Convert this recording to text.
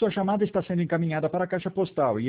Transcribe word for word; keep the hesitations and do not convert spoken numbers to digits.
Sua chamada está sendo encaminhada para a caixa postal e